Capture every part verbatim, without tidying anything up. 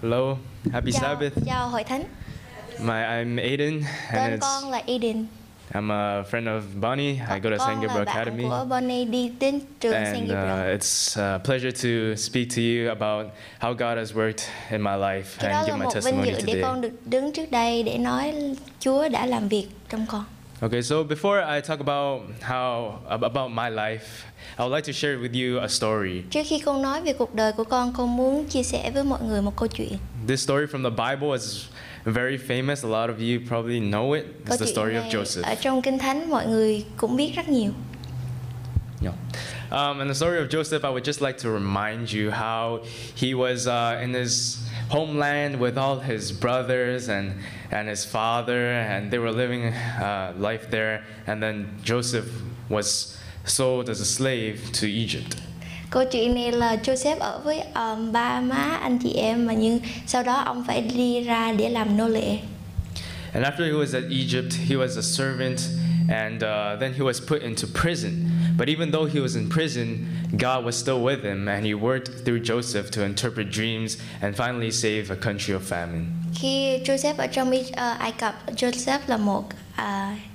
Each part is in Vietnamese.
Hello, happy Chào, Sabbath. chào hội thánh. My I'm Aiden, and Tên it's con là Eden. I'm a friend of Bonnie. I go to Saint Con là Gabriel bạn Academy, của Bonnie đi đến trường Saint and Gabriel. uh, it's a pleasure to speak to you about how God has worked in my life Cái đó and là give my một vinh testimony dự để today. con được đứng trước đây để nói Chúa đã làm việc trong con. Okay, so before I talk about how about my life, I would like to share with you a story. Trước khi con nói về cuộc đời của con, con muốn chia sẻ với mọi người một câu chuyện. This story from the Bible is very famous. A lot of you probably know it. Câu It's the chuyện story of này Joseph. ở trong Kinh Thánh mọi người cũng biết rất nhiều. Yeah. Um, and the story of Joseph, I would just like to remind you how he was uh, in his homeland with all his brothers and, and his father, and they were living uh, life there. And then Joseph was sold as a slave to Egypt. Câu chuyện này là Joseph ở với um, ba má anh chị em, mà nhưng sau đó ông phải đi ra để làm nô lệ. And after he was at Egypt, he was a servant, and uh, then he was put into prison. But even though he was in prison, God was still with him, and he worked through Joseph to interpret dreams and finally save a country of famine. Khi Joseph ở trong uh, Ai Cập, Joseph là một uh,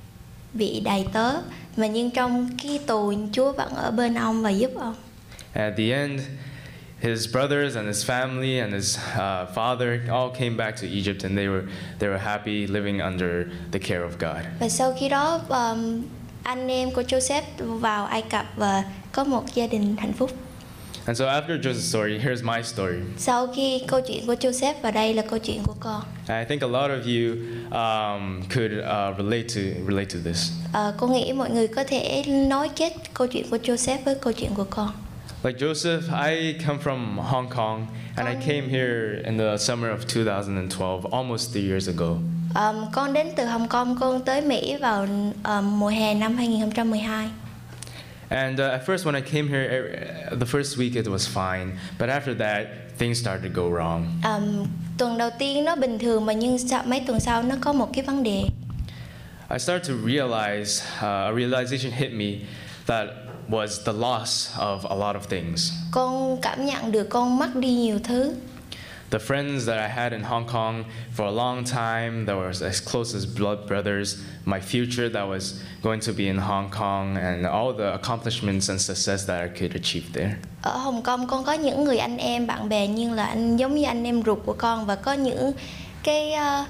vị đầy tớ, mà nhưng trong cái tù Chúa vẫn ở bên ông và giúp ông. At the end, his brothers and his family and his uh, father all came back to Egypt, and they were they were happy living under the care of God. Và sau khi đó, um, anh em của Joseph vào Ai Cập và có một gia đình hạnh phúc. And so after Joseph's story, here's my story. Sau khi câu chuyện của Joseph, và đây là câu chuyện của con. I think a lot of you um, could uh, relate to relate to this. Uh, con nghĩ mọi người có thể nối kết câu chuyện của Joseph với câu chuyện của con. Like Joseph, I come from Hong Kong, and I came here in the summer of two thousand twelve, almost three years ago. Um, con đến từ Hồng Kông, con tới Mỹ vào um, mùa hè năm hai không một hai. And uh, at first, when I came here, er, the first week it was fine, but after that, things started to go wrong. Um, tuần đầu tiên nó bình thường, mà nhưng sau, mấy tuần sau nó có một cái vấn đề. I started to realize, uh, a realization hit me that was the loss of a lot of things. Con cảm nhận được con mất đi nhiều thứ. The friends that I had in Hong Kong for a long time, that were as close as blood brothers, my future that was going to be in Hong Kong, and all the accomplishments and success that I could achieve there. Ở Hồng Kông con có những người anh em bạn bè nhưng là anh giống như anh em ruột của con, và có những cái uh,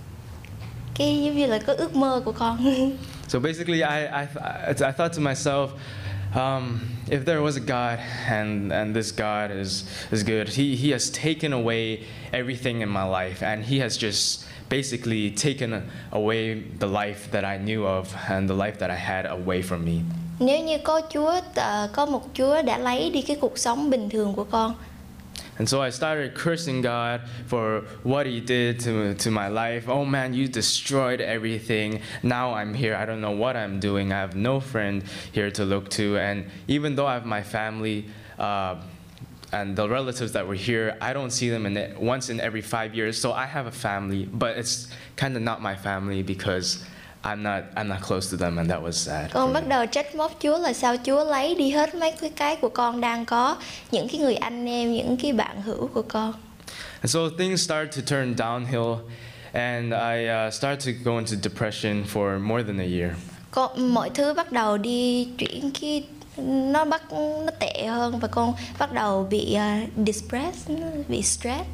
cái giống như là cái ước mơ của con. So basically, I I I thought to myself, um, if there was a God, and and this God is is good, he he has taken away everything in my life, and he has just basically taken away the life that I knew of and the life that I had away from me. Nếu như có Chúa, uh, có một Chúa đã lấy đi cái cuộc sống bình thường của con. And so I started cursing God for what he did to, to my life. Oh man, you destroyed everything. Now I'm here. I don't know what I'm doing. I have no friend here to look to. And even though I have my family uh, and the relatives that were here, I don't see them in it once in every five years. So I have a family, but it's kind of not my family because I'm not I'm not close to them, and that was sad. Con bắt đầu trách móc Chúa là sao Chúa lấy đi hết mấy cái cái của con đang có, những cái người anh em, những cái bạn hữu của con. And so things started to turn downhill, and I uh, started to go into depression for more than a year. Con mọi thứ bắt đầu đi chuyển cái nó bắt nó tệ hơn, và con bắt đầu bị uh, depressed, bị stress.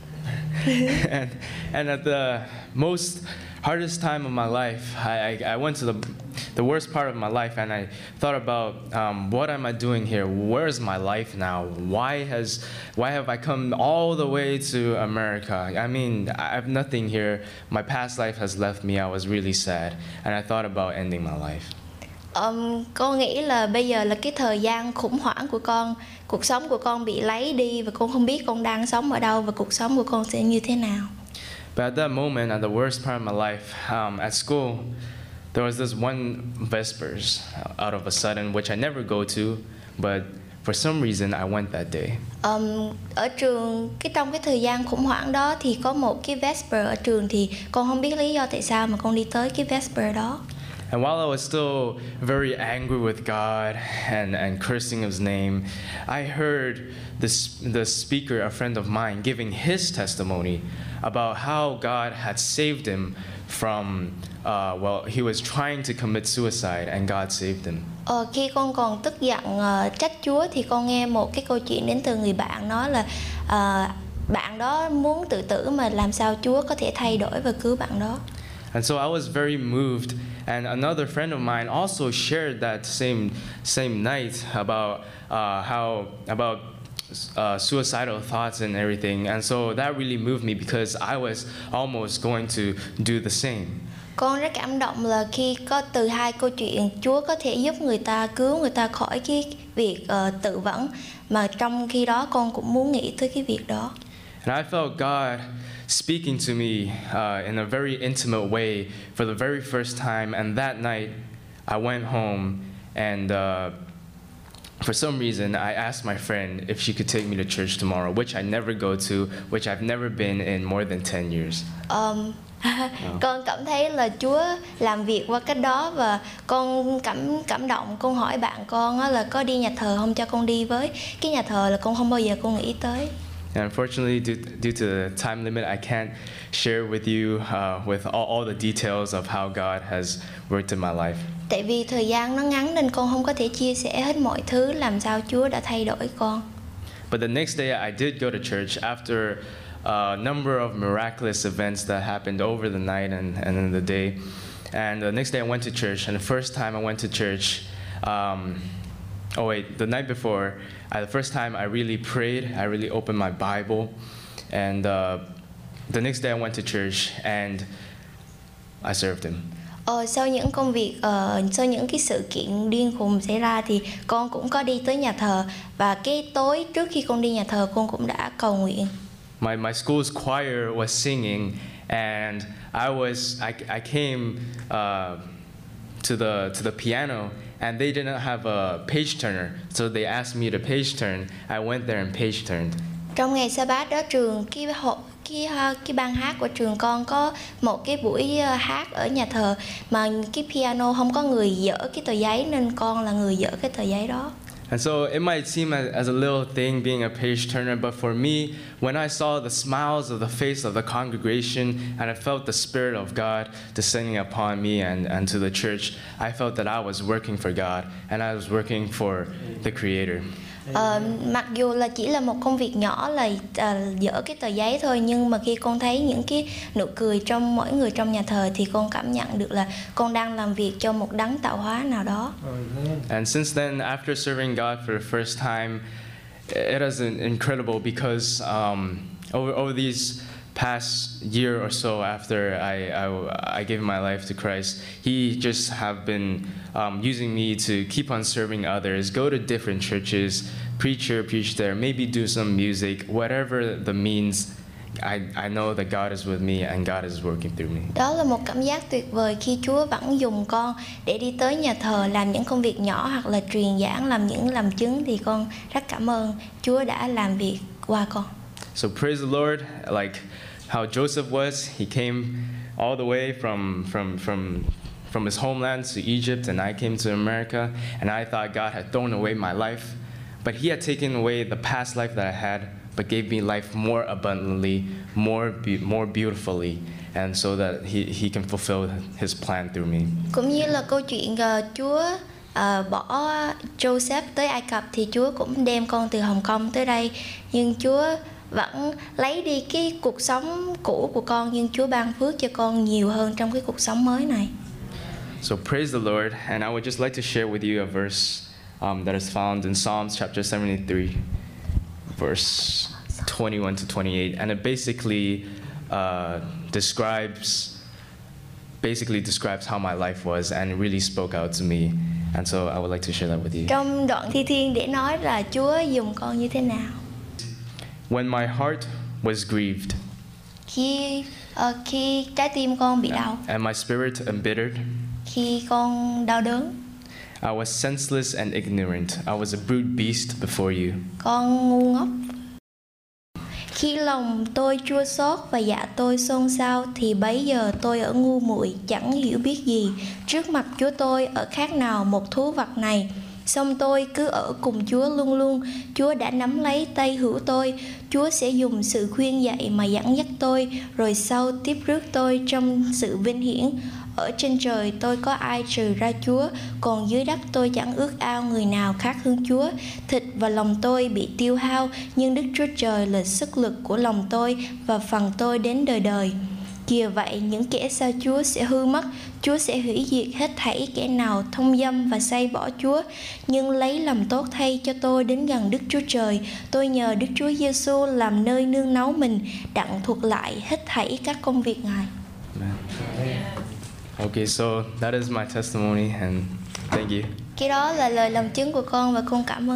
and and at the most hardest time of my life, I, I, I went to the the worst part of my life, and I thought about um, what am I doing here? Where's my life now? Why has why have I come all the way to America? I mean, I have nothing here. My past life has left me. I was really sad, and I thought about ending my life. Um, con nghĩ là bây giờ là cái thời gian khủng hoảng của con, cuộc sống của con bị lấy đi, và con không biết con đang sống ở đâu và cuộc sống của con sẽ như thế nào. But at that moment, at the worst part of my life, um, at school, there was this one Vespers out of a sudden, which I never go to, but for some reason I went that day. Um, ở trường, cái trong cái thời gian khủng hoảng đó thì có một cái Vesper ở trường, thì con không biết lý do tại sao mà con đi tới cái Vesper đó. And while I was still very angry with God and, and cursing his name, I heard this, the speaker, a friend of mine, giving his testimony about how God had saved him from, uh, well, he was trying to commit suicide and God saved him. Ờ, khi con còn tức giận uh, trách Chúa thì con nghe một cái câu chuyện đến từ người bạn nói là uh, bạn đó muốn tự tử mà làm sao Chúa có thể thay đổi và cứu bạn đó. And so I was very moved, and another friend of mine also shared that same same night about uh, how about uh, suicidal thoughts and everything. And so that really moved me because I was almost going to do the same. Con rất cảm động là khi có từ hai câu chuyện Chúa có thể giúp người ta cứu người ta khỏi cái việc uh, tự vẫn, mà trong khi đó con cũng muốn nghĩ tới cái việc đó. And I felt God speaking to me uh, in a very intimate way for the very first time. And that night, I went home, and uh, for some reason, I asked my friend if she could take me to church tomorrow, which I never go to, which I've never been in more than ten years. Um, con cảm thấy là Chúa làm việc qua cách đó, và con cảm cảm động. Con hỏi bạn con là có đi nhà thờ không, cho con đi với. Cái nhà thờ là con không bao giờ con nghĩ tới. And unfortunately, due, due to the time limit, I can't share with you uh, with all, all the details of how God has worked in my life. Tại vì thời gian nó ngắn nên con không có thể chia sẻ hết mọi thứ làm sao Chúa đã thay đổi con. But the next day, I did go to church after a number of miraculous events that happened over the night and, and in the day. And the next day, I went to church. And the first time I went to church, um, oh wait, the night before, uh, the first time I really prayed, I really opened my Bible. And uh, the next day I went to church and I served him. Ờ, sau những công việc, uh, sau những cái sự kiện điên khùng xảy ra thì con cũng có đi tới nhà thờ, và cái tối trước khi con đi nhà thờ con cũng đã cầu nguyện. My my school's choir was singing, and I was I, I came uh, to the to the piano, and they didn't have a page turner, so they asked me to page turn. I went there and page turned. Trong ngày Sa-bát đó, trường cái hộ cái cái ban hát của trường con có một cái buổi hát ở nhà thờ, mà cái piano không có người dỡ cái tờ giấy nên con là người dỡ cái tờ giấy đó. And so it might seem as, as a little thing being a page turner, but for me, when I saw the smiles of the face of the congregation and I felt the Spirit of God descending upon me and, and to the church, I felt that I was working for God and I was working for the Creator. Ờ, mặc dù là chỉ là một công việc nhỏ là uh, dỡ cái tờ giấy thôi, nhưng mà khi con thấy những cái nụ cười trong mỗi người trong nhà thờ thì con cảm nhận được là con đang làm việc cho một đấng tạo hóa nào đó. And since then, after serving God for the first time, it is incredible because um, over over these past year or so after I, I, I gave my life to Christ, He just have been um, using me to keep on serving others, go to different churches, preach here, preach there, maybe do some music, whatever the means. I, I know that God is with me and God is working through me. Đó là một cảm giác tuyệt vời khi Chúa vẫn dùng con để đi tới nhà thờ làm những công việc nhỏ hoặc là truyền giảng, làm những làm chứng, thì con rất cảm ơn Chúa đã làm việc qua con. So praise the Lord, like how Joseph was. He came all the way from from from from his homeland to Egypt, and I came to America, and I thought God had thrown away my life, but He had taken away the past life that I had, but gave me life more abundantly, more be- more beautifully, and so that He He can fulfill His plan through me. Cũng như là câu chuyện uh, Chúa uh, bỏ Joseph tới Ai Cập, thì Chúa cũng đem con từ Hồng Kông tới đây, nhưng Chúa vẫn lấy đi cái cuộc sống cũ của con, nhưng Chúa ban phước cho con nhiều hơn trong cái cuộc sống mới này. So praise the Lord, and I would just like to share with you a verse um, that is found in Psalms chapter seventy-three, verse twenty-one to twenty-eight, and it basically uh, describes basically describes how my life was, and it really spoke out to me, and so I would like to share that with you. Trong đoạn thi thiên để nói là Chúa dùng con như thế nào. When my heart was grieved, Khi uh, khi trái tim con bị đau, and my spirit embittered, khi con đau đớn, I was senseless and ignorant. I was a brute beast before you. con ngu ngốc. Khi lòng tôi chua xót và dạ tôi xôn xao, thì bấy giờ tôi ở ngu muội chẳng hiểu biết gì. Trước mặt Chúa tôi ở khác nào một thú vật này. Song tôi cứ ở cùng Chúa luôn luôn. Chúa đã nắm lấy tay hữu tôi. Chúa sẽ dùng sự khuyên dạy mà dẫn dắt tôi, rồi sau tiếp rước tôi trong sự vinh hiển. Ở trên trời tôi có ai trừ ra Chúa, còn dưới đất tôi chẳng ước ao người nào khác hơn Chúa. Thịt và lòng tôi bị tiêu hao, nhưng Đức Chúa Trời là sức lực của lòng tôi và phần tôi đến đời đời. Kìa vậy, những kẻ xa Chúa sẽ hư mất. Chúa sẽ hủy diệt hết thảy kẻ nào thông dâm và say bỏ Chúa. Nhưng lấy làm tốt thay cho tôi đến gần Đức Chúa Trời. Tôi nhờ Đức Chúa Giêsu làm nơi nương náu mình, đặng thuật lại hết thảy các công việc Ngài. Amen. Okay, so that is my testimony, and thank you. Cái đó là lời làm chứng của con và con cảm ơn